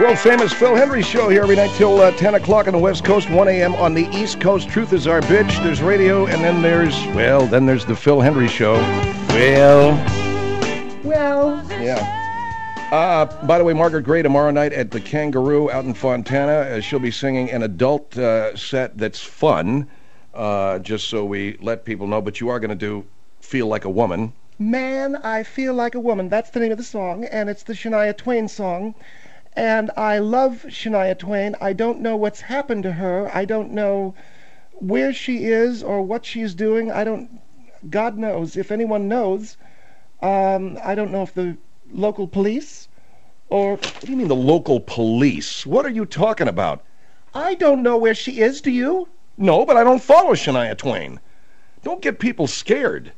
world-famous Phil Hendry Show here every night till 10 o'clock on the West Coast, 1 a.m. on the East Coast. Truth is our bitch. There's radio, and then there's the Phil Hendry Show. Yeah. By the way, Margaret Gray tomorrow night at the Kangaroo out in Fontana. She'll be singing an adult set that's fun, just so we let people know. But you are going to do Feel Like a Woman. Man, I Feel Like a Woman. That's the name of the song, and it's the Shania Twain song. And I love Shania Twain. I don't know what's happened to her. I don't know where she is or what she's doing. God knows. If anyone knows, I don't know if the local police or... What do you mean the local police? What are you talking about? I don't know where she is. Do you? No, but I don't follow Shania Twain. Don't get people scared.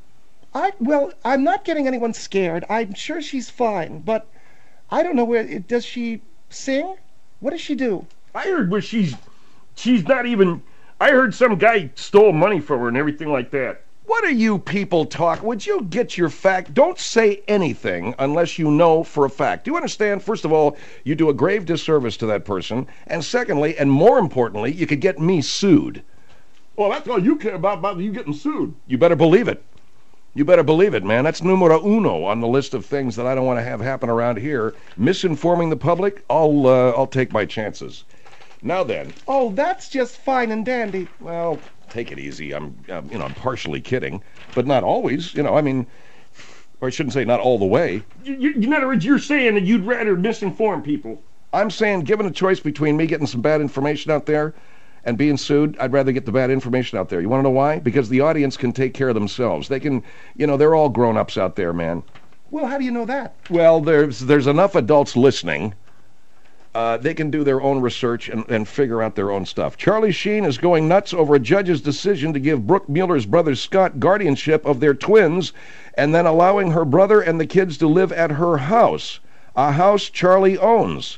I'm not getting anyone scared. I'm sure she's fine, but I don't know where... Does she sing? What does she do? I heard where she's not even... I heard some guy stole money from her and everything like that. What are you people talking? Would you get your fact? Don't say anything unless you know for a fact. Do you understand? First of all, you do a grave disservice to that person. And secondly, and more importantly, you could get me sued. Well, that's all you care about you getting sued. You better believe it. You better believe it, man. That's numero uno on the list of things that I don't want to have happen around here. Misinforming the public, I'll take my chances. Now then. Oh, that's just fine and dandy. Well, take it easy. I'm partially kidding, but not always. Or I shouldn't say not all the way. In other words, you're saying that you'd rather misinform people. I'm saying, given a choice between me getting some bad information out there and being sued, I'd rather get the bad information out there. You want to know why? Because the audience can take care of themselves. They can, they're all grown-ups out there, man. Well, how do you know that? Well, there's enough adults listening. They can do their own research and figure out their own stuff. Charlie Sheen is going nuts over a judge's decision to give Brooke Mueller's brother Scott guardianship of their twins and then allowing her brother and the kids to live at her house, a house Charlie owns.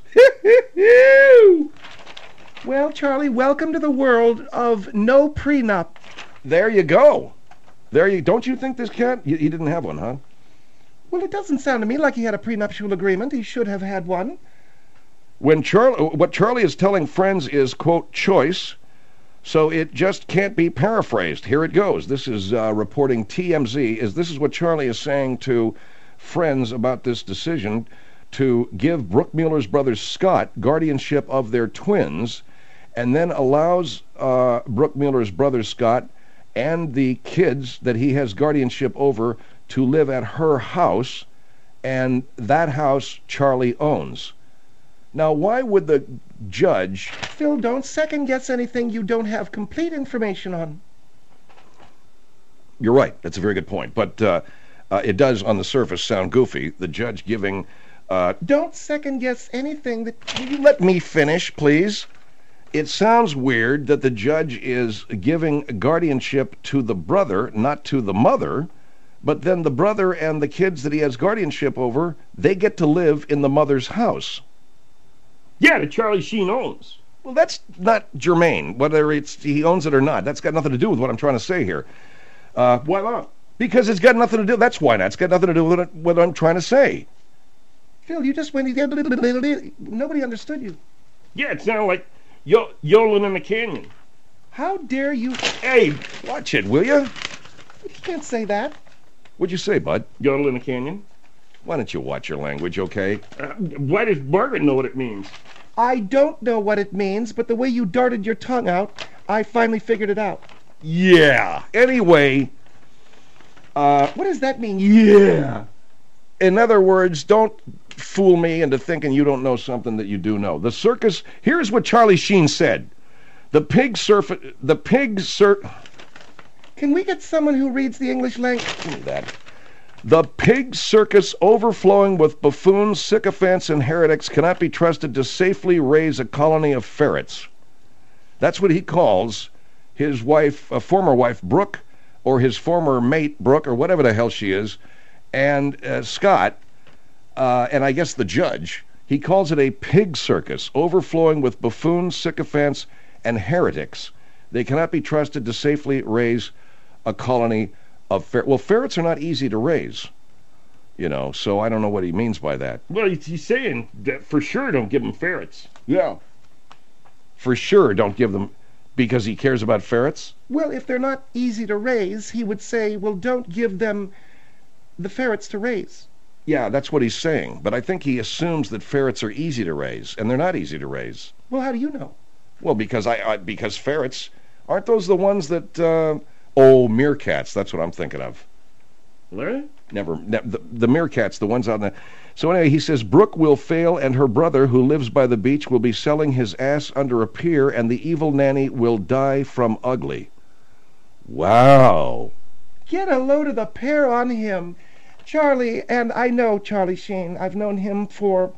Well, Charlie, welcome to the world of no prenup. There you go. Don't you think this cat? He didn't have one, huh? Well, it doesn't sound to me like he had a prenuptial agreement. He should have had one. What Charlie is telling friends is, quote, choice, so it just can't be paraphrased. Here it goes. This is reporting TMZ. This is what Charlie is saying to friends about this decision to give Brooke Mueller's brother Scott guardianship of their twins, and then allows Brooke Mueller's brother Scott and the kids that he has guardianship over to live at her house, and that house Charlie owns. Now, why would the judge... Phil, don't second-guess anything you don't have complete information on. You're right. That's a very good point. But it does, on the surface, sound goofy. The judge giving... Don't second-guess anything that... Will you let me finish, please? It sounds weird that the judge is giving guardianship to the brother, not to the mother, but then the brother and the kids that he has guardianship over, they get to live in the mother's house. Yeah, that Charlie Sheen owns. Well, that's not germane, whether he owns it or not. That's got nothing to do with what I'm trying to say here. Why not? Because it's got nothing to do... That's why not. It's got nothing to do with what I'm trying to say. Phil, you just went... Nobody understood you. Yeah, it sounded like yodeling in the canyon. How dare you... Hey, watch it, will you? You can't say that. What'd you say, bud? Yodel in the canyon? Why don't you watch your language, okay? Why does Margaret know what it means? I don't know what it means, but the way you darted your tongue out, I finally figured it out. Yeah. Anyway... what does that mean? Yeah. In other words, don't fool me into thinking you don't know something that you do know. The circus... Here's what Charlie Sheen said. Can we get someone who reads the English language? Give me that. The pig circus overflowing with buffoons, sycophants, and heretics cannot be trusted to safely raise a colony of ferrets. That's what he calls his wife, former wife, Brooke, or his former mate, Brooke, or whatever the hell she is, and Scott, and I guess the judge. He calls it a pig circus overflowing with buffoons, sycophants, and heretics. They cannot be trusted to safely raise a colony of ferrets. Well, ferrets are not easy to raise. So I don't know what he means by that. Well, he's saying that for sure don't give them ferrets. Yeah. For sure don't give them, because he cares about ferrets? Well, if they're not easy to raise, he would say, well, don't give them the ferrets to raise. Yeah, that's what he's saying. But I think he assumes that ferrets are easy to raise, and they're not easy to raise. Well, how do you know? Well, because ferrets, aren't those the ones that, meerkats, that's what I'm thinking of. Larry? The meerkats, the ones on the... So anyway, he says, Brooke will fail, and her brother, who lives by the beach, will be selling his ass under a pier, and the evil nanny will die from ugly. Wow. Get a load of the pear on him. Charlie, and I know Charlie Sheen. I've known him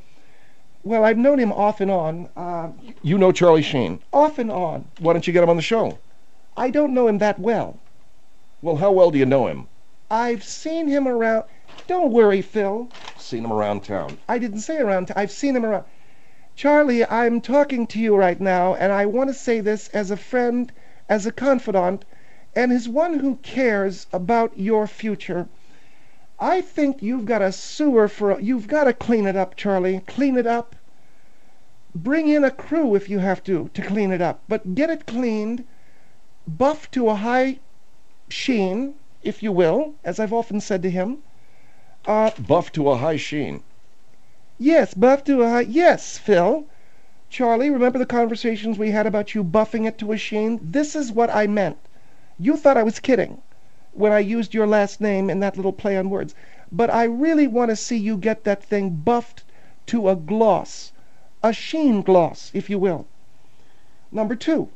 I've known him off and on. You know Charlie Sheen? Off and on. Why don't you get him on the show? I don't know him that well. Well, how well do you know him? I've seen him around. Don't worry, Phil. Seen him around town. I didn't say around. I've seen him around. Charlie, I'm talking to you right now, and I want to say this as a friend, as a confidant, and as one who cares about your future. I think you've got a sewer you've got to clean it up, Charlie. Clean it up. Bring in a crew if you have to clean it up. But get it cleaned, buff to a high sheen, if you will, as I've often said to him. Buff to a high sheen. Yes, buff to a high... Yes, Phil. Charlie, remember the conversations we had about you buffing it to a sheen? This is what I meant. You thought I was kidding when I used your last name in that little play on words. But I really want to see you get that thing buffed to a gloss. A sheen gloss, if you will. Number 2.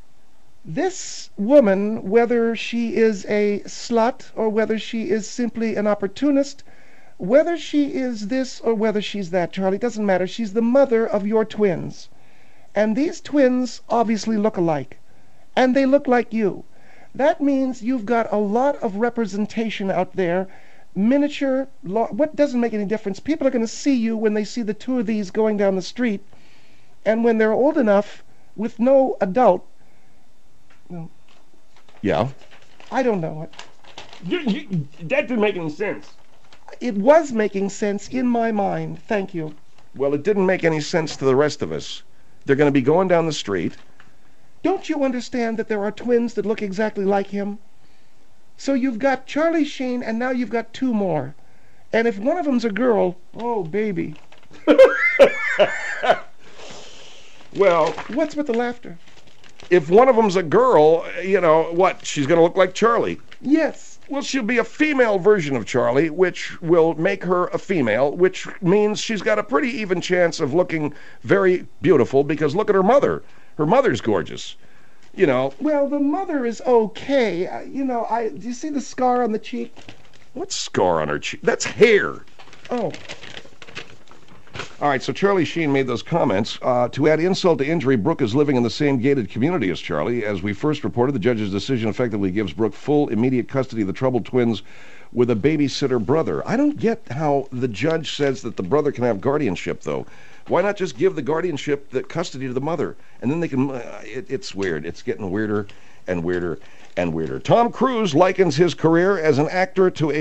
This woman, whether she is a slut or whether she is simply an opportunist, whether she is this or whether she's that, Charlie, doesn't matter. She's the mother of your twins. And these twins obviously look alike. And they look like you. That means you've got a lot of representation out there. Miniature, what doesn't make any difference? People are going to see you when they see the two of these going down the street. And when they're old enough, with no adult... No. Yeah? I don't know it. That didn't make any sense. It was making sense in my mind. Thank you. Well, it didn't make any sense to the rest of us. They're going to be going down the street. Don't you understand that there are twins that look exactly like him? So you've got Charlie Sheen, and now you've got 2 more. And if one of them's a girl, oh, baby. Well... What's with the laughter? If one of them's a girl, what? She's going to look like Charlie. Yes. Well, she'll be a female version of Charlie, which will make her a female, which means she's got a pretty even chance of looking very beautiful, because look at her mother. Her mother's gorgeous. Well, the mother is okay. Do you see the scar on the cheek? What scar on her cheek? That's hair. Oh. All right, so Charlie Sheen made those comments. To add insult to injury, Brooke is living in the same gated community as Charlie. As we first reported, the judge's decision effectively gives Brooke full immediate custody of the troubled twins with a babysitter brother. I don't get how the judge says that the brother can have guardianship, though. Why not just give the guardianship, the custody to the mother? And then they can... it's weird. It's getting weirder and weirder and weirder. Tom Cruise likens his career as an actor to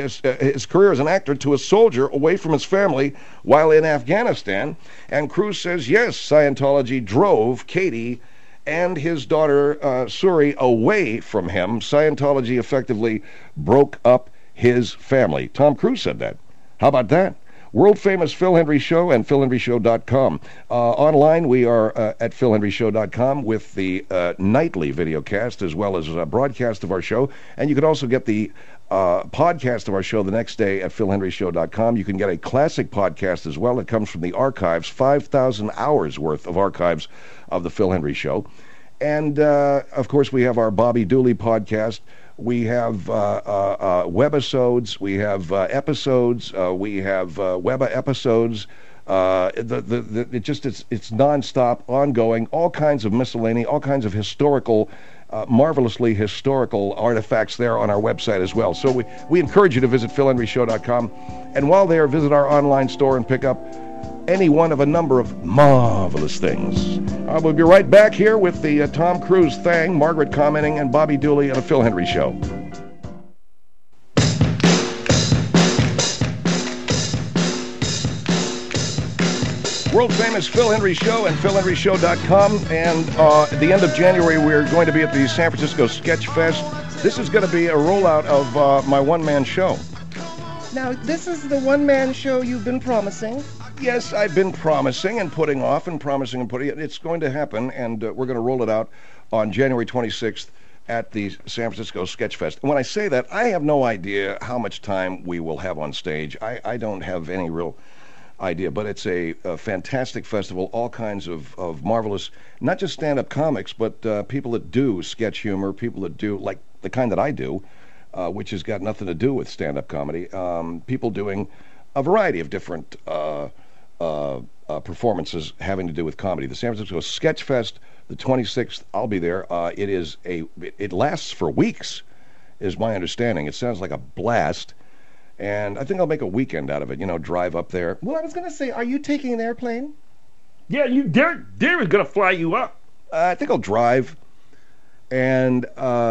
a soldier away from his family while in Afghanistan. And Cruise says, yes, Scientology drove Katie and his daughter Suri away from him. Scientology effectively broke up his family. Tom Cruise said that. How about that? World-famous Phil Hendrie Show and PhilHendrieShow.com. Online, we are at PhilHendrieShow.com with the nightly videocast as well as a broadcast of our show. And you can also get the podcast of our show the next day at PhilHendrieShow.com. You can get a classic podcast as well. It comes from the archives, 5,000 hours worth of archives of the Phil Hendrie Show. And, of course, we have our Bobby Dooley podcast. We have webisodes, we have episodes, we have weba episodes. It's nonstop, ongoing, all kinds of miscellany, all kinds of historical, marvelously historical artifacts there on our website as well. So we encourage you to visit PhilHendrieShow.com, and while there, visit our online store and pick up any one of a number of marvelous things. We'll be right back here with the Tom Cruise thing, Margaret commenting, and Bobby Dooley on the Phil Hendrie Show. World famous Phil Hendry Show and PhilHendryShow.com. And at the end of January, we're going to be at the San Francisco Sketch Fest. This is going to be a rollout of my one-man show. Now, this is the one-man show you've been promising. Yes, I've been promising and putting off and promising and putting it. It's going to happen, and we're going to roll it out on January 26th at the San Francisco Sketch Fest. And when I say that, I have no idea how much time we will have on stage. I don't have any real idea, but it's a fantastic festival, all kinds of marvelous, not just stand-up comics, but people that do sketch humor, people that do, like the kind that I do, which has got nothing to do with stand-up comedy, people doing a variety of different performances having to do with comedy. The San Francisco Sketch Fest, the 26th, I'll be there. It lasts for weeks, is my understanding. It sounds like a blast. And I think I'll make a weekend out of it, drive up there. Well, I was going to say, are you taking an airplane? Yeah, Derek is going to fly you up. I think I'll drive and,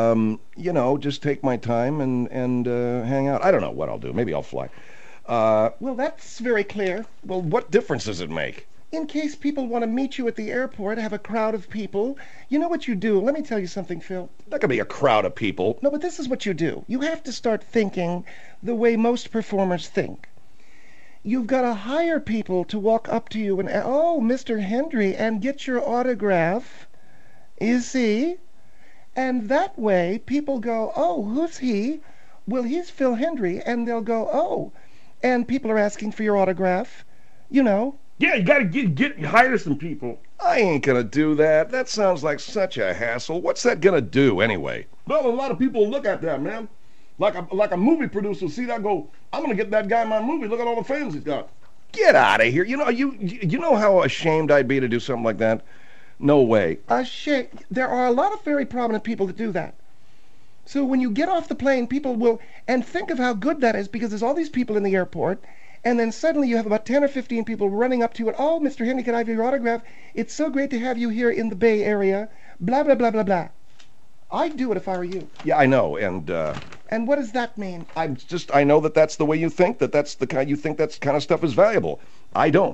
just take my time and hang out. I don't know what I'll do. Maybe I'll fly. Well, that's very clear. Well, what difference does it make? In case people want to meet you at the airport, have a crowd of people, you know what you do? Let me tell you something, Phil. Not going to be a crowd of people. No, but this is what you do. You have to start thinking the way most performers think. You've got to hire people to walk up to you and, oh, Mr. Hendry, and get your autograph. You see? And that way, people go, oh, who's he? Well, he's Phil Hendry. And they'll go, oh. And people are asking for your autograph. Yeah, you got to hire some people. I ain't going to do that. That sounds like such a hassle. What's that going to do anyway? Well, a lot of people look at that, man. Like a movie producer, see that, go, I'm going to get that guy in my movie. Look at all the fans he's got. Get out of here. You know how ashamed I'd be to do something like that? No way. Ashamed? There are a lot of very prominent people that do that. So when you get off the plane, people will, and think of how good that is, because there's all these people in the airport, and then suddenly you have about 10 or 15 people running up to you and, oh, Mr. Henry, can I have your autograph? It's so great to have you here in the Bay Area, blah, blah, blah, blah, blah. I'd do it if I were you. Yeah, I know, and what does that mean? I know that's the way you think, that's the kind, you think that kind of stuff is valuable. I don't.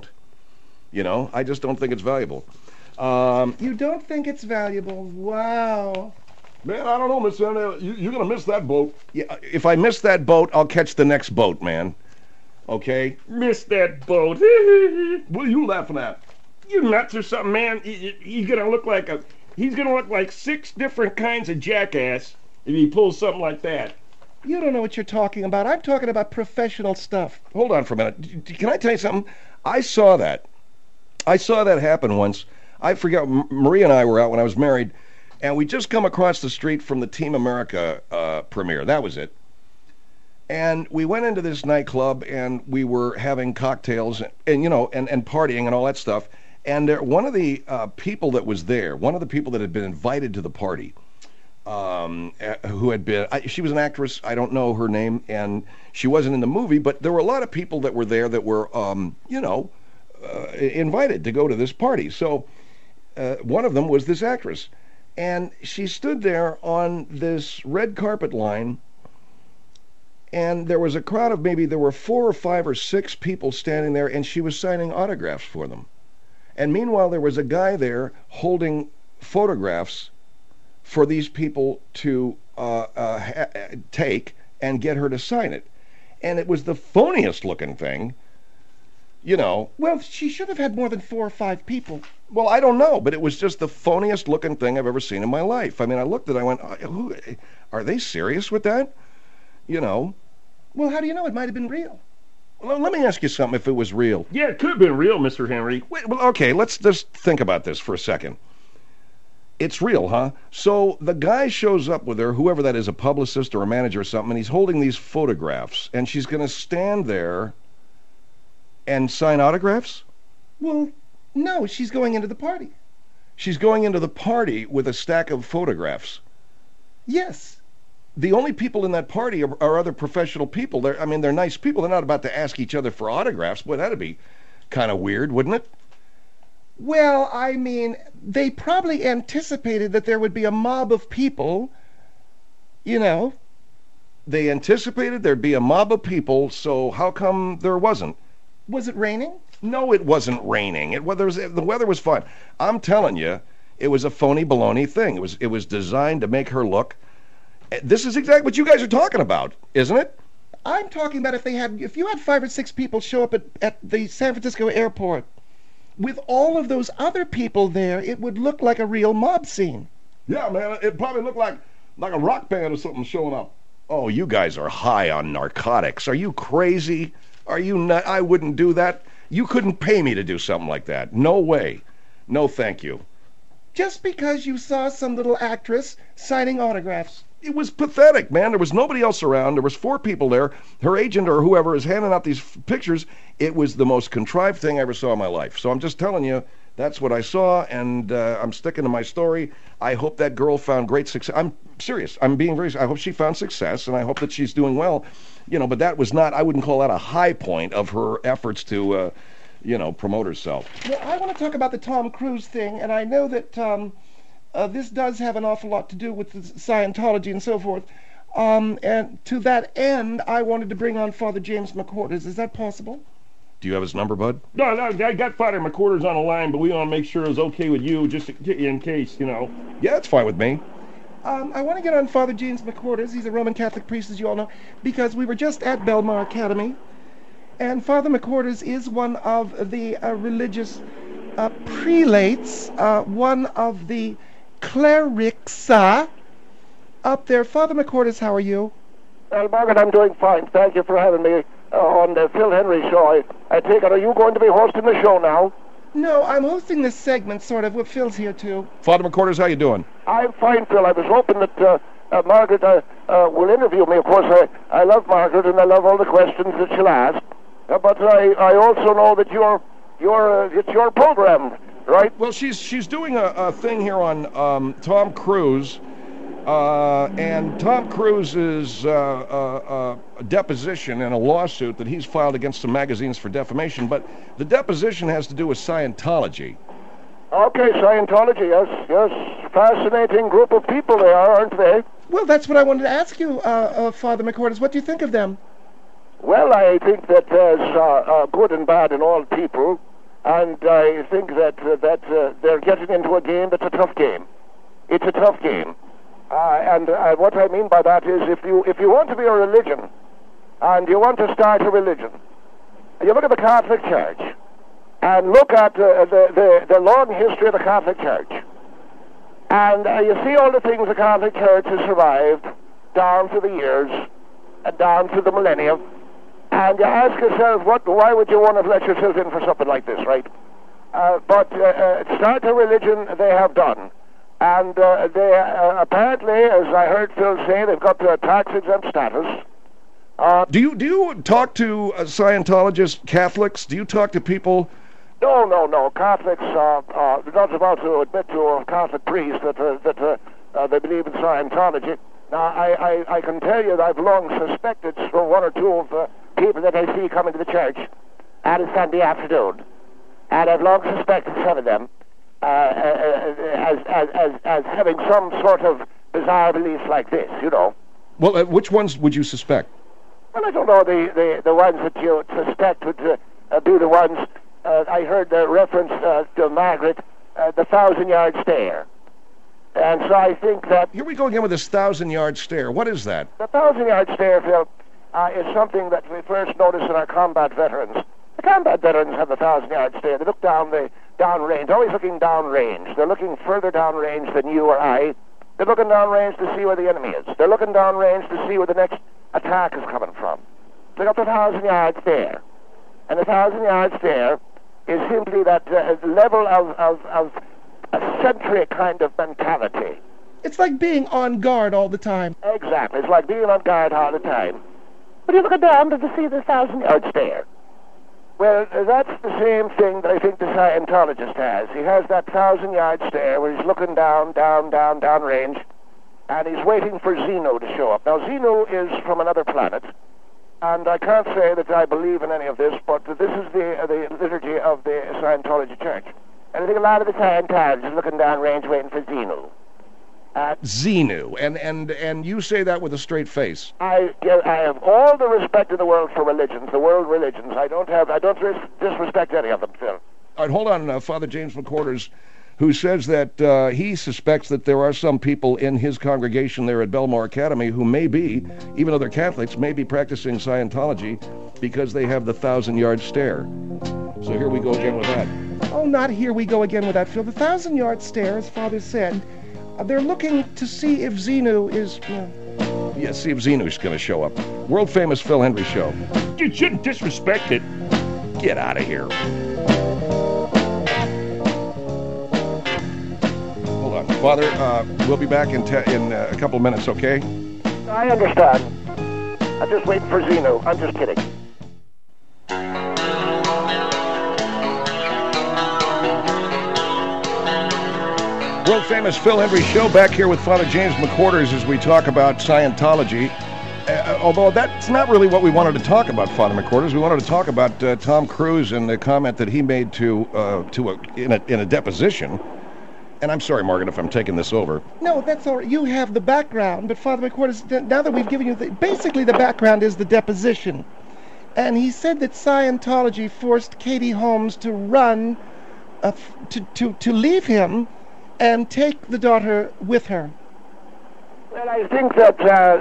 I just don't think it's valuable. You don't think it's valuable? Wow. Man, I don't know, Miss Sanders. You're going to miss that boat. Yeah, if I miss that boat, I'll catch the next boat, man. Okay? Miss that boat. What are you laughing at? You nuts or something, man? He's going to look like 6 different kinds of jackass if he pulls something like that. You don't know what you're talking about. I'm talking about professional stuff. Hold on for a minute. Can I tell you something? I saw that happen once. I forgot, Maria and I were out when I was married, and we just come across the street from the Team America premiere. That was it. And we went into this nightclub, and we were having cocktails and partying and all that stuff. And one of the people that was there, one of the people that had been invited to the party, who had been, she was an actress, I don't know her name, and she wasn't in the movie, but there were a lot of people that were there that were, invited to go to this party. So one of them was this actress. And she stood there on this red carpet line, and there was a crowd of there were 4 or 5 or 6 people standing there, and she was signing autographs for them. And meanwhile, there was a guy there holding photographs for these people to take and get her to sign it. And it was the phoniest looking thing, Well, she should have had more than 4 or 5 people. Well, I don't know, but it was just the phoniest looking thing I've ever seen in my life. I mean, I looked at it, I went, are they serious with that? Well, how do you know? It might have been real. Well, let me ask you something, if it was real. Yeah, it could have been real, Mr. Henry. Wait, well, okay, let's just think about this for a second. It's real, huh? So the guy shows up with her, whoever that is, a publicist or a manager or something, and he's holding these photographs, and she's going to stand there and sign autographs? Well, no, she's going into the party. She's going into the party with a stack of photographs. Yes. The only people in that party are other professional people. They're nice people. They're not about to ask each other for autographs. Boy, that'd be kind of weird, wouldn't it? Well, I mean, they probably anticipated that there would be a mob of people, They anticipated there'd be a mob of people, so how come there wasn't? Was it raining? No, it wasn't raining. The weather was fine. I'm telling you, it was a phony baloney thing. It was designed to make her look. This is exactly what you guys are talking about, isn't it? I'm talking about if you had 5 or 6 people show up at the San Francisco airport, with all of those other people there, it would look like a real mob scene. Yeah, man, it probably looked like a rock band or something showing up. Oh, you guys are high on narcotics. Are you crazy? Are you not? I wouldn't do that. You couldn't pay me to do something like that. No way. No, thank you. Just because you saw some little actress signing autographs. It was pathetic, man. There was nobody else around. There was 4 people there. Her agent or whoever is handing out these pictures. It was the most contrived thing I ever saw in my life. So I'm just telling you, that's what I saw, and I'm sticking to my story. I hope that girl found great success. I'm serious. I'm being very serious. I hope she found success, and I hope that she's doing well. But that was not, I wouldn't call that a high point of her efforts to, promote herself. Well, I want to talk about the Tom Cruise thing, and I know that this does have an awful lot to do with Scientology and so forth. And to that end, I wanted to bring on Father James McQuarters. Is that possible? Do you have his number, bud? No, I got Father McQuarters on the line, but we want to make sure it's okay with you, just in case, Yeah, it's fine with me. I want to get on Father James McQuarters. He's a Roman Catholic priest, as you all know, because we were just at Belmar Academy, and Father McQuarters is one of the religious prelates, one of the clerics up there. Father McQuarters, how are you? Well, Margaret, I'm doing fine. Thank you for having me on the Phil Henry show. I take it, are you going to be hosting the show now? No, I'm hosting this segment, sort of, with Phil's here, too. Father McQuarters, how you doing? I'm fine, Phil. I was hoping that Margaret will interview me. Of course, I love Margaret, and I love all the questions that she'll ask. But I also know that it's your program, right? Well, she's doing a thing here on Tom Cruise, and Tom Cruise's deposition and a lawsuit that he's filed against some magazines for defamation, but the deposition has to do with Scientology. Okay, Scientology, yes. Fascinating group of people they are, aren't they? Well, that's what I wanted to ask you, Father McQuarters. What do you think of them? Well, I think that there's good and bad in all people, and I think that they're getting into a game that's a tough game. It's a tough game. And what I mean by that is if you want to be a religion, and you want to start a religion, you look at the Catholic Church, and look at the long history of the Catholic Church, and you see all the things the Catholic Church has survived down through the years, and down through the millennium, and you ask yourself, why would you want to let yourself in for something like this, right? But start a religion they have done. And they apparently, as I heard Phil say, they've got the tax-exempt status. Do you talk to Scientologists, Catholics? Do you talk to people? No. Catholics are not about to admit to a Catholic priest that they believe in Scientology. Now, I can tell you that I've long suspected from 1 or 2 of the people that I see coming to the church on a Sunday afternoon, and I've long suspected some of them as having some sort of bizarre beliefs like this, Well, which ones would you suspect? Well, I don't know. The ones that you suspect would be the ones I heard the reference to Margaret, the 1,000-yard stare. And so I think that... Here we go again with this 1,000-yard stare. What is that? The 1,000-yard stare, Phil, is something that we first noticed in our combat veterans. The combat veterans have the 1,000-yard stare. They look downrange, always looking downrange. They're looking further downrange than you or I. They're looking downrange to see where the enemy is. They're looking downrange to see where the next attack is coming from. They got the 1,000-yard stare. And the 1,000-yard stare is simply that level of a sentry kind of mentality. It's like being on guard all the time. Exactly. It's like being on guard all the time. But you look down to see the 1,000-yard stare. Well, that's the same thing that I think the Scientologist has. He has that 1,000-yard stare where he's looking down range, and he's waiting for Zeno to show up. Now, Zeno is from another planet, and I can't say that I believe in any of this, but this is the liturgy of the Scientology Church. And I think a lot of the Scientologists are looking down range waiting for Zeno. Xenu, and you say that with a straight face. I have all the respect in the world for religions, the world religions. I don't disrespect any of them, Phil. All right, hold on, Father James McQuarters, who says that he suspects that there are some people in his congregation there at Belmore Academy who may be, even though they're Catholics, may be practicing Scientology because they have the 1,000-yard stare. So here we go again with that. Oh, not here we go again with that, Phil. The 1,000-yard stare, as Father said, they're looking to see if Xenu is... Yeah, see if Xenu's going to show up. World-famous Phil Hendrie Show. You shouldn't disrespect it. Get out of here. Hold on. Father, we'll be back in a couple of minutes, okay? I understand. I'm just waiting for Xenu. I'm just kidding. World-famous Phil Hendrie Show, back here with Father James McQuarters as we talk about Scientology. Although that's not really what we wanted to talk about, Father McQuarters. We wanted to talk about Tom Cruise and the comment that he made in a deposition. And I'm sorry, Margaret, if I'm taking this over. No, that's all right. You have the background, but Father McQuarters, now that we've given you basically the background is the deposition. And he said that Scientology forced Katie Holmes to run, to leave him and take the daughter with her. Well, I think that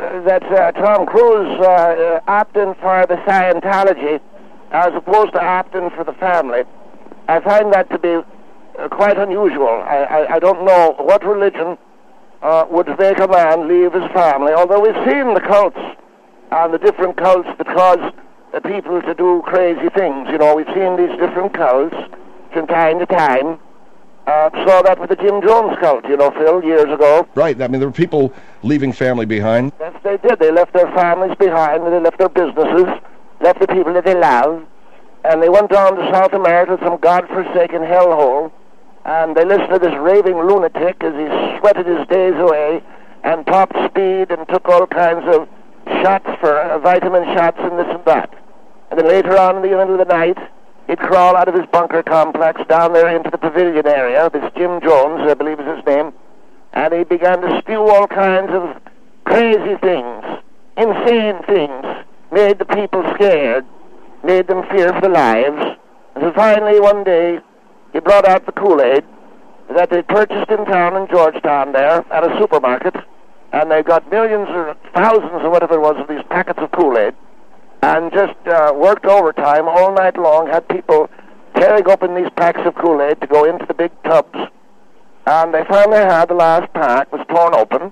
Tom Cruise opting for the Scientology as opposed to opting for the family, I find that to be quite unusual. I don't know what religion would make a man leave his family, although we've seen the cults and the different cults that cause people to do crazy things. You know, we've seen these different cults from time to time. Saw that with the Jim Jones cult, you know, Phil, years ago. Right. I mean, there were people leaving family behind. Yes, they did. They left their families behind, and they left their businesses, left the people that they loved, and they went down to South America, some godforsaken hellhole, and they listened to this raving lunatic as he sweated his days away and topped speed and took all kinds of shots for vitamin shots and this and that. And then later on in the middle of the night, he'd crawl out of his bunker complex down there into the pavilion area, this Jim Jones, I believe is his name, and he began to spew all kinds of crazy things, insane things, made the people scared, made them fear for their lives, until finally one day he brought out the Kool-Aid that they purchased in town in Georgetown there at a supermarket, and they got millions or thousands or whatever it was of these packets of Kool-Aid, and just worked overtime all night long, had people tearing open these packs of Kool-Aid to go into the big tubs, and they finally had the last pack was torn open.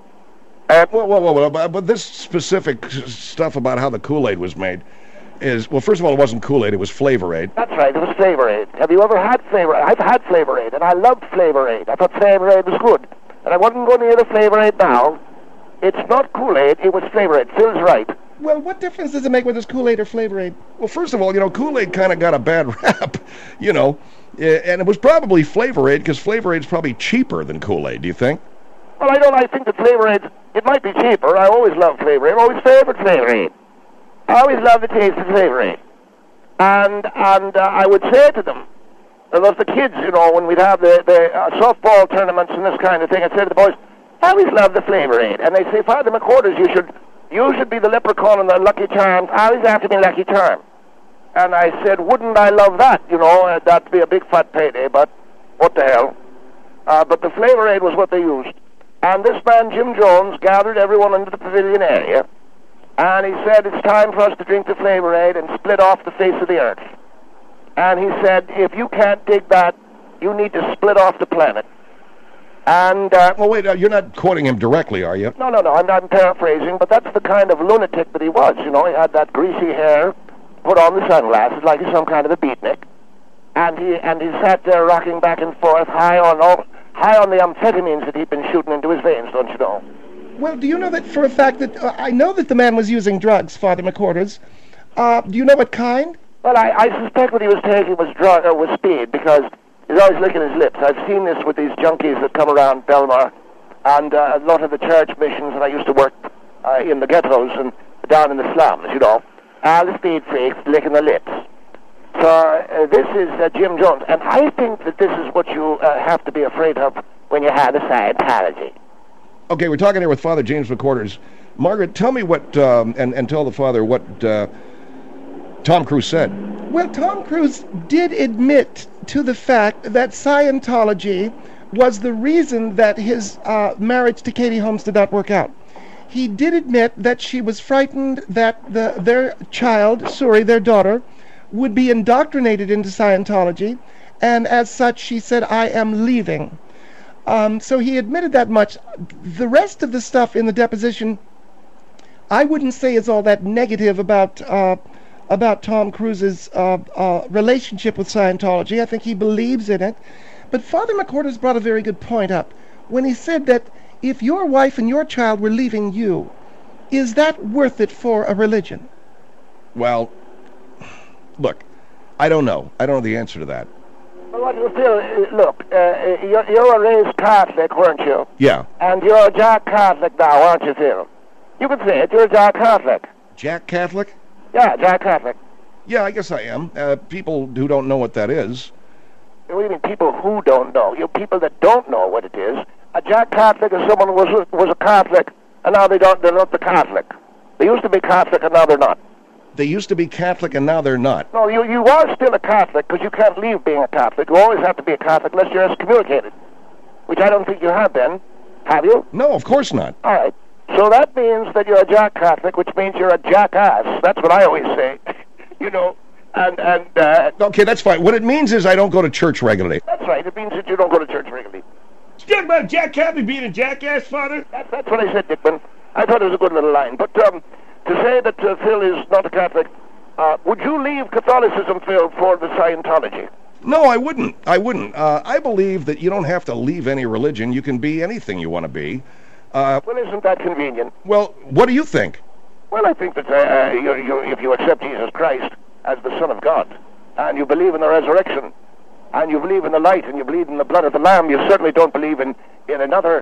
Whoa, but this specific stuff about how the Kool-Aid was made is, well, first of all, it wasn't Kool-Aid, it was Flavor Aid. That's right, it was Flavor Aid. Have you ever had Flavor Aid? I've had Flavor Aid, and I loved Flavor Aid. I thought Flavor Aid was good, and I wouldn't go near the Flavor Aid now. It's not Kool-Aid, it was Flavor Aid. Phil's right. Well, what difference does it make whether it's Kool-Aid or Flavor Aid? Well, first of all, you know, Kool-Aid kind of got a bad rap, you know, and it was probably Flavor Aid, because Flavor Aid's probably cheaper than Kool-Aid, do you think? Well, I think that Flavor Aid, it might be cheaper. I always loved Flavor Aid. I always favored Flavor Aid. I always loved the taste of Flavor Aid. And I would say to them, those the kids, you know, when we'd have the softball tournaments and this kind of thing, I'd say to the boys, I always loved the Flavor Aid. And they'd say, Father McQuarters, you should be the leprechaun and the Lucky Charms. I always have to be Lucky Charm. And I said, wouldn't I love that? You know, that'd be a big fat payday, but what the hell. But the Flavor Aid was what they used. And this man, Jim Jones, gathered everyone into the pavilion area, and he said, it's time for us to drink the Flavor Aid and split off the face of the earth. And he said, if you can't dig that, you need to split off the planet. And well, wait, you're not quoting him directly, are you? No, I'm paraphrasing, but that's the kind of lunatic that he was. You know, he had that greasy hair, put on the sunglasses like he's some kind of a beatnik, and he sat there rocking back and forth, high on the amphetamines that he'd been shooting into his veins, don't you know? Well, do you know that for a fact that I know that the man was using drugs, Father McQuarters? Do you know what kind? Well, I suspect what he was taking was speed, because he's always licking his lips. I've seen this with these junkies that come around Belmar, and a lot of the church missions, and I used to work in the ghettos and down in the slums, you know. The speed freaks licking the lips. So this is Jim Jones, and I think that this is what you have to be afraid of when you have a Scientology. Okay, we're talking here with Father James McQuarters. Margaret, tell me what, and tell the Father what Tom Cruise said. Well, Tom Cruise did admit to the fact that Scientology was the reason that his marriage to Katie Holmes did not work out. He did admit that she was frightened that their child, Suri, their daughter, would be indoctrinated into Scientology, and as such, she said, "I am leaving." So he admitted that much. The rest of the stuff in the deposition, I wouldn't say is all that negative about Tom Cruise's relationship with Scientology. I think he believes in it. But Father McQuarters brought a very good point up when he said that if your wife and your child were leaving you, is that worth it for a religion? Well, look, I don't know. I don't know the answer to that. Well, what you feel, look, you're a raised Catholic, weren't you? Yeah. And you're a Jack Catholic now, aren't you, Phil? You can say it, you're a Jack Catholic. Jack Catholic? Yeah, Jack Catholic. Yeah, I guess I am. People who don't know what that is. What do you mean, people who don't know? You people that don't know what it is. A Jack Catholic is someone who was a Catholic, and now they're not the Catholic. They used to be Catholic, and now they're not. They used to be Catholic, and now they're not. No, you are still a Catholic, because you can't leave being a Catholic. You always have to be a Catholic unless you're excommunicated, which I don't think you have been. Have you? No, of course not. All right. So that means that you're a Jack Catholic, which means you're a jackass. That's what I always say. You know, Okay, that's fine. What it means is I don't go to church regularly. That's right. It means that you don't go to church regularly. You talking about Jack Catholic being a jackass, Father? That's what I said, Dickman. I thought it was a good little line. But to say that Phil is not a Catholic, would you leave Catholicism, Phil, for the Scientology? No, I wouldn't. I believe that you don't have to leave any religion. You can be anything you want to be. Well, isn't that convenient? Well, what do you think? Well, I think that if you accept Jesus Christ as the Son of God, and you believe in the resurrection, and you believe in the light, and you believe in the blood of the Lamb, you certainly don't believe in another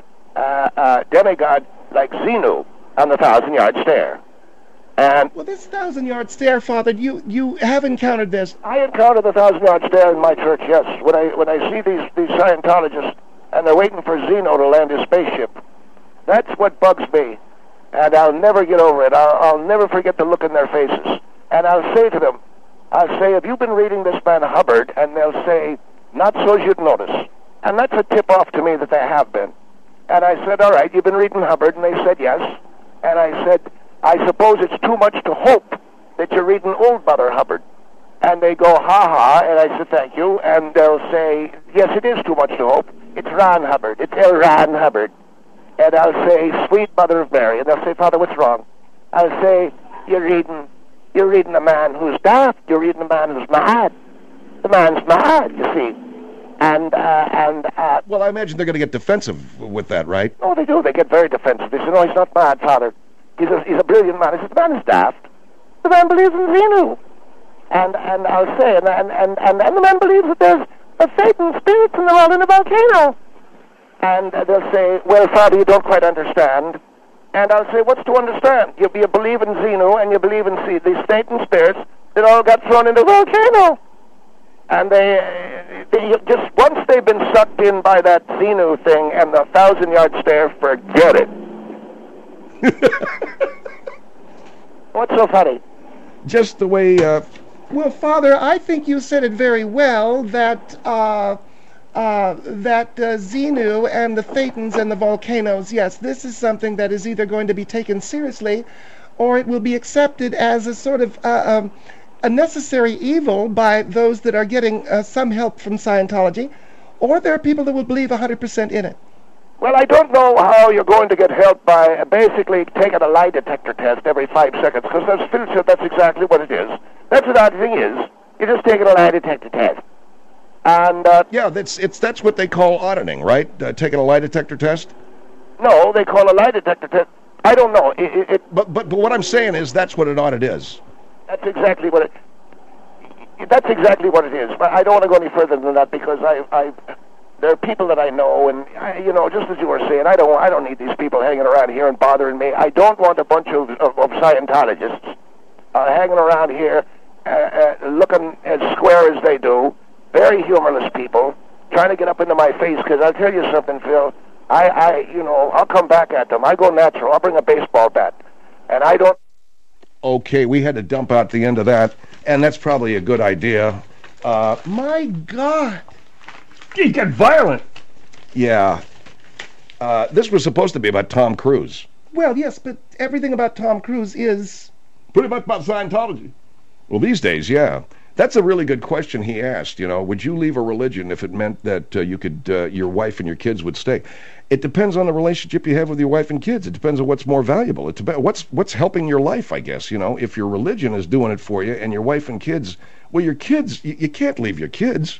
demigod like Xenu and the 1,000-yard stare. And Well, this 1,000-yard stare, Father, you have encountered this. I encountered the 1,000-yard stare in my church, yes. When I see these Scientologists, and they're waiting for Xenu to land his spaceship, that's what bugs me. And I'll never get over it. I'll never forget the look in their faces. And I'll say to them, have you been reading this man Hubbard? And they'll say, not so you'd notice. And that's a tip-off to me that they have been. And I said, all right, you've been reading Hubbard? And they said, yes. And I said, I suppose it's too much to hope that you're reading Old Mother Hubbard. And they go, ha-ha, and I said, thank you. And they'll say, yes, it is too much to hope. It's Ron Hubbard. It's L. Ron Hubbard. And I'll say, sweet Mother of Mary. And they'll say, Father, what's wrong? I'll say, you're reading a man who's daft. You're reading a man who's mad. The man's mad, you see. Well, I imagine they're going to get defensive with that, right? Oh, they do. They get very defensive. They say, no, he's not mad, Father. He's a brilliant man. I said, the man is daft. The man believes in Xenu. And I'll say, and the man believes that there's a Satan spirits in the world in a volcano. And they'll say, well, Father, you don't quite understand. And I'll say, what's to understand? You believe in Xenu, and you believe in these Satan spirits that all got thrown into a volcano. And they just, once they've been sucked in by that Xenu thing and the 1,000-yard stare, forget it. What's so funny? Just the way... Well, Father, I think you said it very well that Xenu and the Thetans and the volcanoes, yes, this is something that is either going to be taken seriously or it will be accepted as a sort of a necessary evil by those that are getting some help from Scientology, or there are people that will believe 100% in it. Well, I don't know how you're going to get help by basically taking a lie detector test every 5 seconds, because as Phil said, that's exactly what it is. That's what that thing is. You're just taking a lie detector test. And yeah, that's what they call auditing, right? Taking a lie detector test? No, they call a lie detector test. I don't know. But what I'm saying is that's what an audit is. That's exactly what it. That's exactly what it is. But I don't want to go any further than that because there are people that I know, and just as you were saying, I don't need these people hanging around here and bothering me. I don't want a bunch of Scientologists hanging around here, looking as square as they do. Very humorless people trying to get up into my face, because I'll tell you something, Phil. I'll come back at them. I go natural. I'll bring a baseball bat. And I don't... Okay, we had to dump out the end of that, and that's probably a good idea. My God. He got violent. Yeah. This was supposed to be about Tom Cruise. Well, yes, but everything about Tom Cruise is... Pretty much about Scientology. Well, these days, yeah. That's a really good question he asked, would you leave a religion if it meant that you could, your wife and your kids would stay? It depends on the relationship you have with your wife and kids. It depends on what's more valuable. It depends what's helping your life, I guess, If your religion is doing it for you and your wife and kids, well, your kids, you can't leave your kids,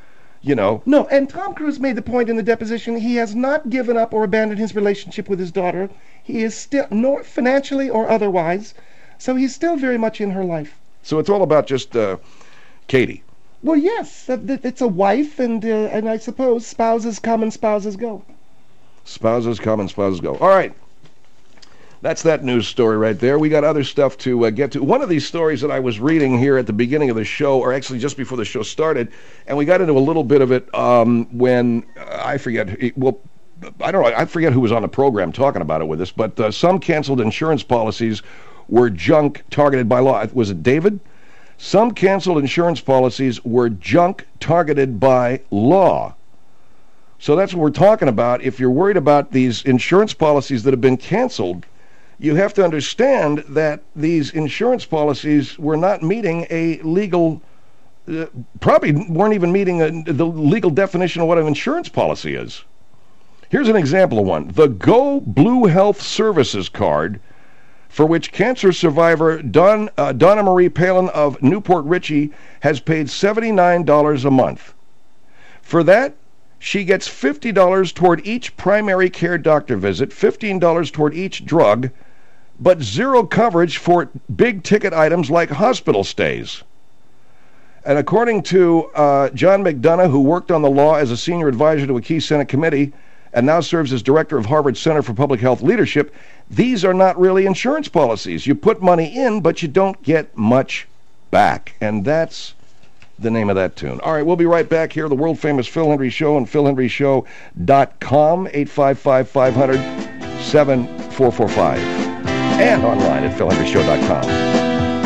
No, and Tom Cruise made the point in the deposition, he has not given up or abandoned his relationship with his daughter. He is still, nor financially or otherwise, so he's still very much in her life. So it's all about just Katie. Well, yes, it's a wife, and I suppose spouses come and spouses go. Spouses come and spouses go. All right. That's that news story right there. We got other stuff to get to. One of these stories that I was reading here at the beginning of the show, or actually just before the show started, and we got into a little bit of it when, I forget, I don't know, I forget who was on the program talking about it with us, but some canceled insurance policies were junk targeted by law. Was it David? Some canceled insurance policies were junk targeted by law. So that's what we're talking about. If you're worried about these insurance policies that have been canceled, you have to understand that these insurance policies were not meeting a legal, probably weren't even meeting the legal definition of what an insurance policy is. Here's an example of one. The Go Blue Health Services card, for which cancer survivor Donna Marie Palin of Newport Richey has paid $79 a month. For that, she gets $50 toward each primary care doctor visit, $15 toward each drug, but zero coverage for big-ticket items like hospital stays. And according to John McDonough, who worked on the law as a senior advisor to a key Senate committee and now serves as director of Harvard Center for Public Health Leadership, these are not really insurance policies. You put money in, but you don't get much back. And that's the name of that tune. All right, we'll be right back here, the world-famous Phil Hendrie Show on philhendrieshow.com, 855-500-7445, and online at philhendrieshow.com.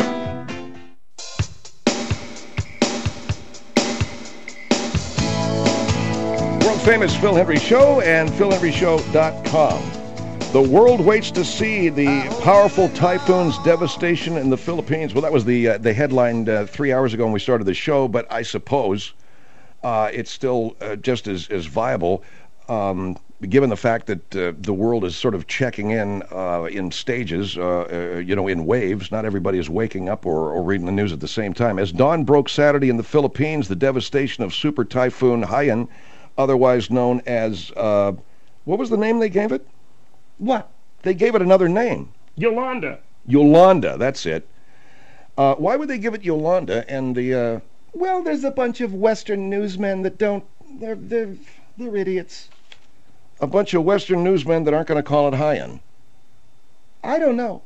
Famous Phil Hendrie Show and philhendrieshow.com. The world waits to see the powerful typhoon's devastation in the Philippines. Well, that was the headline 3 hours ago when we started the show, but I suppose it's still just as viable, given the fact that the world is sort of checking in stages, in waves. Not everybody is waking up or reading the news at the same time. As dawn broke Saturday in the Philippines, the devastation of Super Typhoon Haiyan, otherwise known as, what was the name they gave it? What? They gave it another name. Yolanda. Yolanda, that's it. Why would they give it Yolanda and the... Well, there's a bunch of Western newsmen that don't... They're idiots. A bunch of Western newsmen that aren't going to call it Haiyan. I don't know.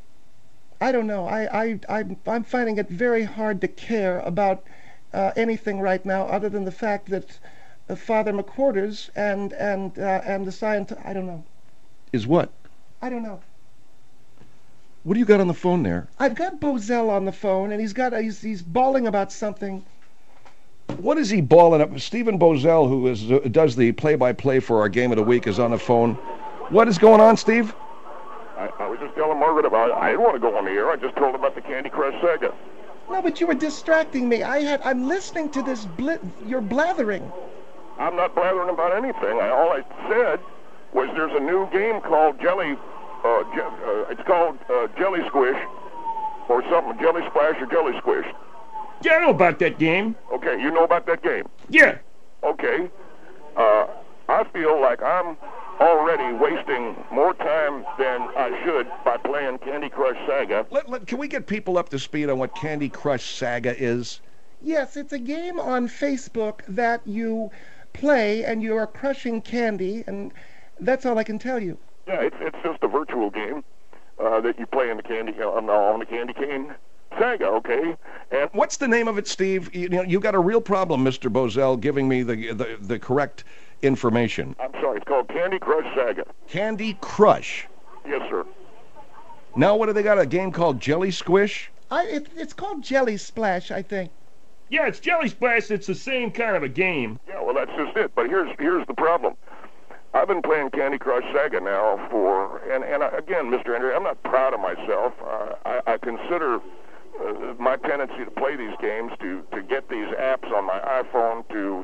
I'm finding it very hard to care about anything right now other than the fact that Father McQuarters and the science, I don't know. Is what? I don't know. What do you got on the phone there? I've got Bozell on the phone, and he's bawling about something. What is he bawling up? Stephen Bozell, who does the play-by-play for our game of the week, is on the phone. What is going on, Steve? I was just telling Margaret about. I didn't want to go on the air. I just told her about the Candy Crush saga. No, but you were distracting me. I'm listening to this. You're blathering. I'm not blathering about anything. All I said was there's a new game called Jelly. It's called Jelly Squish, or something. Jelly Splash or Jelly Squish. Yeah, I know about that game. Okay, you know about that game? Yeah. Okay. I feel like I'm already wasting more time than I should by playing Candy Crush Saga. Can we get people up to speed on what Candy Crush Saga is? Yes, it's a game on Facebook that you play and you are crushing candy, and that's all I can tell you. Yeah, it's just a virtual game that you play on the candy cane. Saga, okay. And what's the name of it, Steve? You got a real problem, Mr. Bozell, giving me the correct information? I'm sorry, it's called Candy Crush Saga. Candy Crush. Yes, sir. Now what do they got, a game called Jelly Squish? It's called Jelly Splash, I think. Yeah, it's Jelly Splash. It's the same kind of a game. Yeah, well, that's just it. But here's the problem. I've been playing Candy Crush Saga now again, Mr. Andrew, I'm not proud of myself. I consider my tendency to play these games, to get these apps on my iPhone, to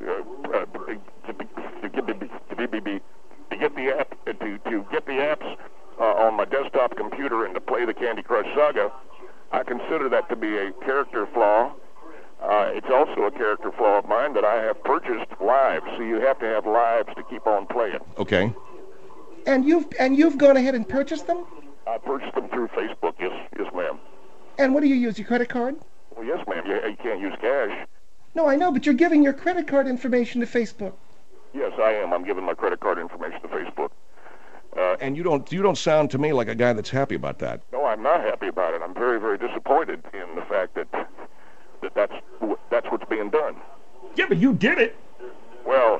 get the apps on my desktop computer and to play the Candy Crush Saga. I consider that to be a character flaw. It's also a character flaw of mine that I have purchased lives. So you have to have lives to keep on playing. Okay. And you've gone ahead and purchased them? I purchased them through Facebook. Yes, ma'am. And what do you use? Your credit card? Well, yes, ma'am. You can't use cash. No, I know, but you're giving your credit card information to Facebook. Yes, I am. I'm giving my credit card information to Facebook. And you don't sound to me like a guy that's happy about that. No, I'm not happy about it. I'm very, very disappointed in the fact that's what's being done. Yeah, but you did it. Well,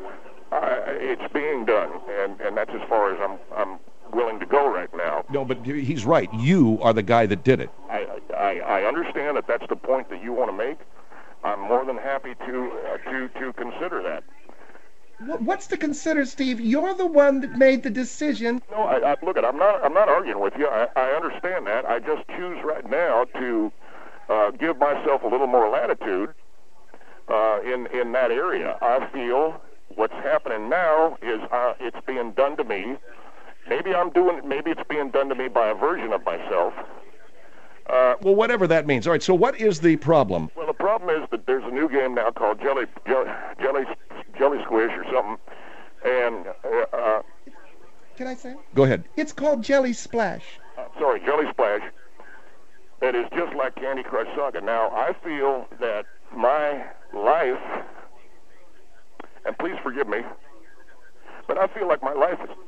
it's being done, and that's as far as I'm willing to go right now. No, but he's right. You are the guy that did it. I understand that that's the point that you want to make. I'm more than happy to consider that. What's to consider, Steve? You're the one that made the decision. No, look, I'm not arguing with you. I understand that. I just choose right now to give myself a little more latitude in that area. I feel what's happening now is it's being done to me. Maybe it's being done to me by a version of myself. Well, whatever that means. All right, so what is the problem? Well, the problem is that there's a new game now called Jelly Squish or something. And can I say it? Go ahead. It's called Jelly Splash. Sorry, Jelly Splash. That is just like Candy Crush Saga. Now, I feel that my life, and please forgive me, but I feel like my life is,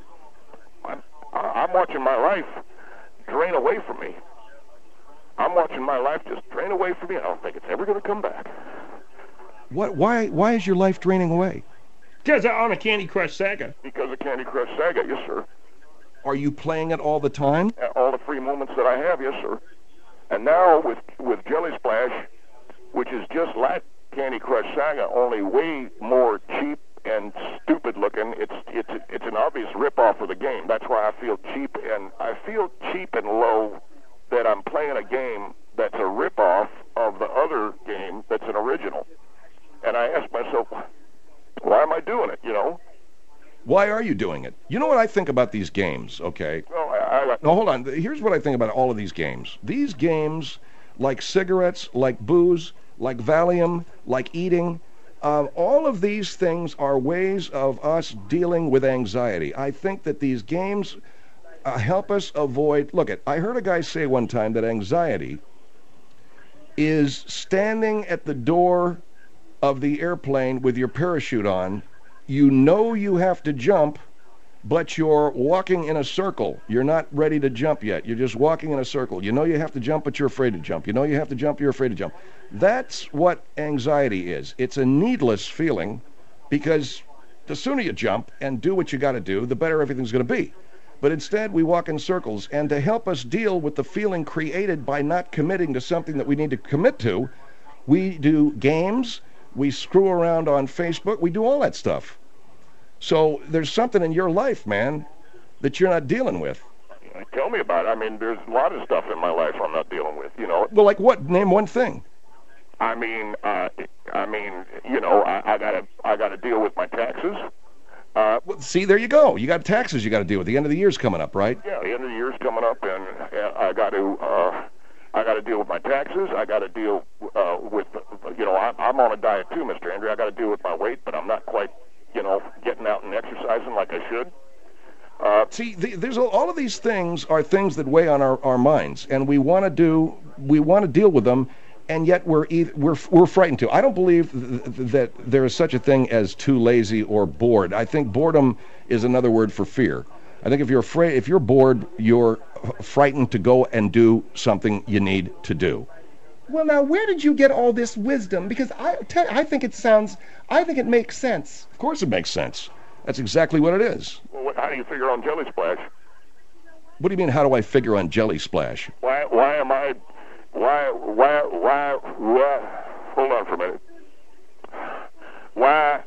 I'm watching my life drain away from me. I'm watching my life just drain away from me. I don't think it's ever going to come back. What? Why is your life draining away? Because I'm a Candy Crush Saga. Because of Candy Crush Saga, yes, sir. Are you playing it all the time? All the free moments that I have, yes, sir. And now with Jelly Splash, which is just like Candy Crush Saga, only way more cheap and stupid looking. It's an obvious ripoff of the game. That's why I feel cheap and low that I'm playing a game that's a ripoff of the other game that's an original. And I ask myself, why am I doing it? You know? Why are you doing it? You know what I think about these games, okay? No, hold on. Here's what I think about all of these games. These games, like cigarettes, like booze, like Valium, like eating, all of these things are ways of us dealing with anxiety. I think that these games help us avoid... Look, I heard a guy say one time that anxiety is standing at the door of the airplane with your parachute on. You know you have to jump, but you're walking in a circle. You're not ready to jump yet. You're just walking in a circle. You know you have to jump, but you're afraid to jump. You know you have to jump, you're afraid to jump. That's what anxiety is. It's a needless feeling, because the sooner you jump and do what you got to do, the better everything's going to be. But instead, we walk in circles. And to help us deal with the feeling created by not committing to something that we need to commit to, we do games, we screw around on Facebook, we do all that stuff. So there's something in your life, man, that you're not dealing with. Tell me about it. I mean, there's a lot of stuff in my life I'm not dealing with, you know. Well, like what? Name one thing. I mean, you know, I gotta deal with my taxes. Well, see, there you go. You got taxes you got to deal with. The end of the year's coming up, right? Yeah, the end of the year's coming up, and I got to deal with my taxes. I got to deal with, you know, I'm on a diet too, Mr. Andrew. I got to deal with my weight, but I'm not quite, you know, getting out and exercising like I should. See, there's all of these things are things that weigh on our minds, and we want to deal with them. And yet we're frightened to. I don't believe that there is such a thing as too lazy or bored. I think boredom is another word for fear. I think if you're bored, you're frightened to go and do something you need to do. Well, now, where did you get all this wisdom? Because I think it makes sense. Of course it makes sense. That's exactly what it is. Well, how do you figure on Jelly Splash? What do you mean, how do I figure on Jelly Splash? Why, hold on for a minute. Why,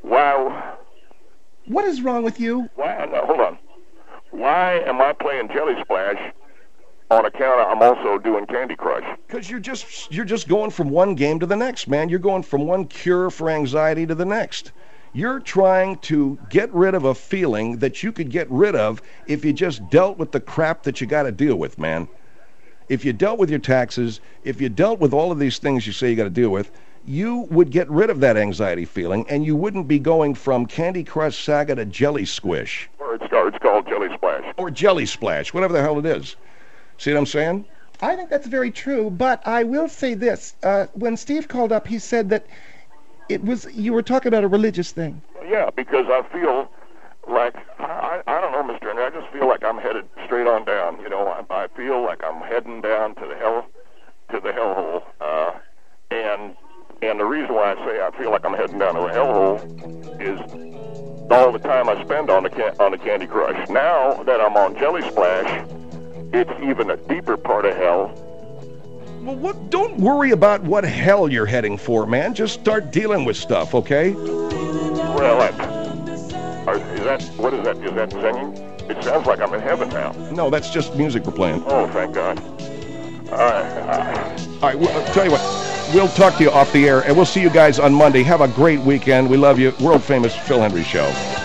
What is wrong with you? no, hold on. Why am I playing Jelly Splash on account of I'm also doing Candy Crush? Because you're just going from one game to the next, man. You're going from one cure for anxiety to the next. You're trying to get rid of a feeling that you could get rid of if you just dealt with the crap that you got to deal with, man. If you dealt with your taxes, if you dealt with all of these things you say you got to deal with, you would get rid of that anxiety feeling, and you wouldn't be going from Candy Crush Saga to Jelly Squish. Or it's called Jelly Splash. Or Jelly Splash, whatever the hell it is. See what I'm saying? I think that's very true, but I will say this. When Steve called up, he said that you were talking about a religious thing. Yeah, because I feel like, I don't know, Mr. Henry, I just feel like I'm headed straight on down. You know, I feel like I'm heading down to the hellhole. And the reason why I say I feel like I'm heading down to the hellhole is all the time I spend on the Candy Crush. Now that I'm on Jelly Splash, it's even a deeper part of hell. Well, don't worry about what hell you're heading for, man. Just start dealing with stuff, okay? Well, what is that? Is that singing? It sounds like I'm in heaven now. No, that's just music we're playing. Oh, thank God. All right, well, I'll tell you what, we'll talk to you off the air, and we'll see you guys on Monday. Have a great weekend. We love you. World famous Phil Hendrie Show.